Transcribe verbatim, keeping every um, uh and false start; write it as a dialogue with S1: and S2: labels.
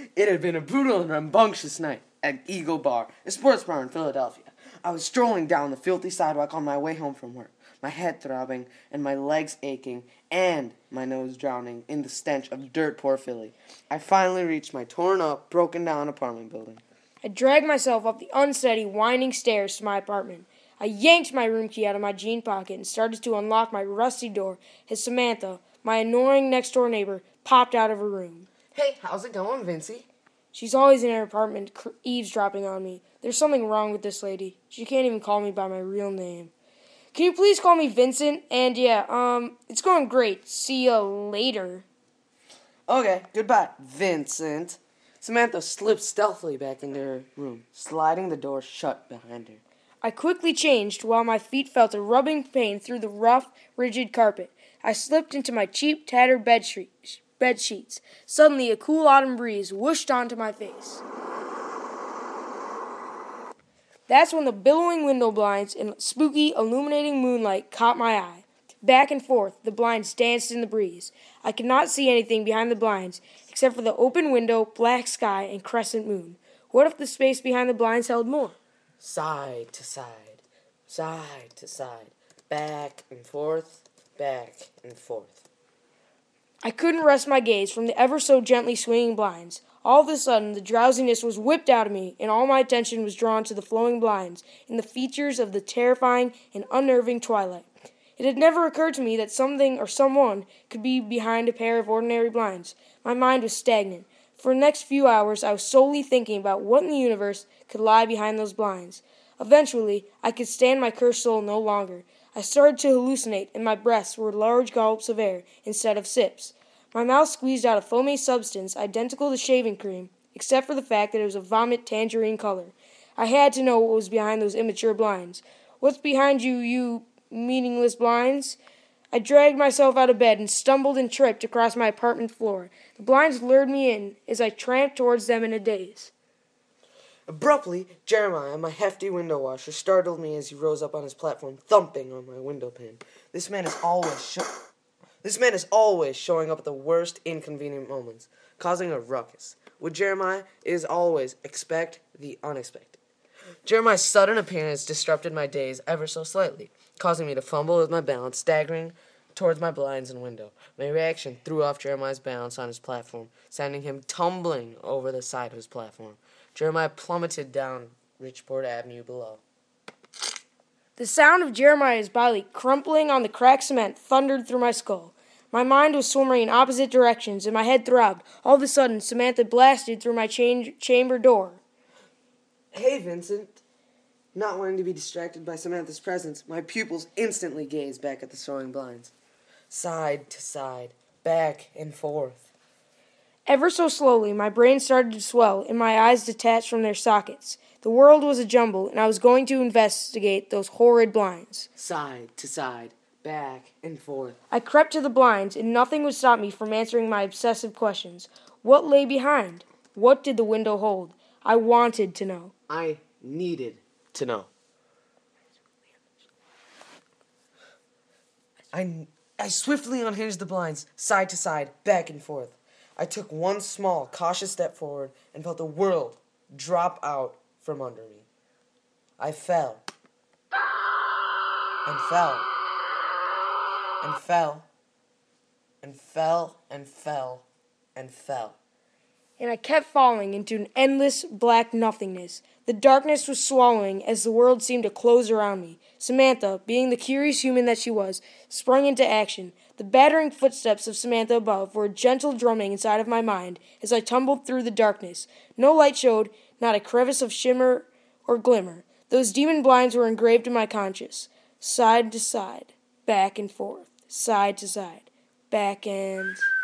S1: It had been a brutal and rambunctious night at Eagle Bar, a sports bar in Philadelphia. I was strolling down the filthy sidewalk on my way home from work, my head throbbing and my legs aching and my nose drowning in the stench of dirt poor Philly. I finally reached my torn-up, broken-down apartment building.
S2: I dragged myself up the unsteady, winding stairs to my apartment. I yanked my room key out of my jean pocket and started to unlock my rusty door as Samantha, my annoying next-door neighbor, popped out of her room.
S1: Hey, how's it going, Vincey?
S2: She's always in her apartment eavesdropping on me. There's something wrong with this lady. She can't even call me by my real name. Can you please call me Vincent? And yeah, um, it's going great. See ya later.
S1: Okay, goodbye, Vincent. Samantha slipped stealthily back into her room, sliding the door shut behind her.
S2: I quickly changed while my feet felt a rubbing pain through the rough, rigid carpet. I slipped into my cheap, tattered bed, sheet, bed sheets. Suddenly, a cool autumn breeze whooshed onto my face. That's when the billowing window blinds and spooky, illuminating moonlight caught my eye. Back and forth, the blinds danced in the breeze. I could not see anything behind the blinds, except for the open window, black sky, and crescent moon. What if the space behind the blinds held more?
S1: Side to side, side to side, back and forth, back and forth.
S2: I couldn't wrest my gaze from the ever so gently swinging blinds. All of a sudden, the drowsiness was whipped out of me, and all my attention was drawn to the flowing blinds and the features of the terrifying and unnerving twilight. It had never occurred to me that something or someone could be behind a pair of ordinary blinds. My mind was stagnant. For the next few hours, I was solely thinking about what in the universe could lie behind those blinds. Eventually, I could stand my cursed soul no longer. I started to hallucinate, and my breaths were large gulps of air instead of sips. My mouth squeezed out a foamy substance identical to shaving cream, except for the fact that it was a vomit tangerine color. I had to know what was behind those immature blinds. What's behind you, you meaningless blinds? I dragged myself out of bed and stumbled and tripped across my apartment floor. The blinds lured me in as I tramped towards them in a daze.
S1: Abruptly, Jeremiah, my hefty window washer, startled me as he rose up on his platform, thumping on my window pane. This man is always sho- This man is always showing up at the worst inconvenient moments, causing a ruckus. With Jeremiah, it is always expect the unexpected. Jeremiah's sudden appearance disrupted my days ever so slightly, causing me to fumble with my balance, staggering towards my blinds and window. My reaction threw off Jeremiah's balance on his platform, sending him tumbling over the side of his platform. Jeremiah plummeted down Richport Avenue below.
S2: The sound of Jeremiah's body crumpling on the cracked cement thundered through my skull. My mind was swimming in opposite directions, and my head throbbed. All of a sudden, Samantha blasted through my cha- chamber door.
S1: Hey, Vincent. Not wanting to be distracted by Samantha's presence, my pupils instantly gazed back at the soaring blinds. Side to side, back and forth.
S2: Ever so slowly, my brain started to swell, and my eyes detached from their sockets. The world was a jumble, and I was going to investigate those horrid blinds.
S1: Side to side, back and forth.
S2: I crept to the blinds, and nothing would stop me from answering my obsessive questions. What lay behind? What did the window hold? I wanted to know.
S1: I needed to know. I, I swiftly unhinged the blinds, side to side, back and forth. I took one small, cautious step forward and felt the world drop out from under me. I fell. And fell. And fell. And fell and fell and fell.
S2: And I kept falling into an endless black nothingness. The darkness was swallowing as the world seemed to close around me. Samantha, being the curious human that she was, sprung into action. The battering footsteps of Samantha above were a gentle drumming inside of my mind as I tumbled through the darkness. No light showed, not a crevice of shimmer or glimmer. Those demon blinds were engraved in my conscience. Side to side, back and forth, side to side, back and...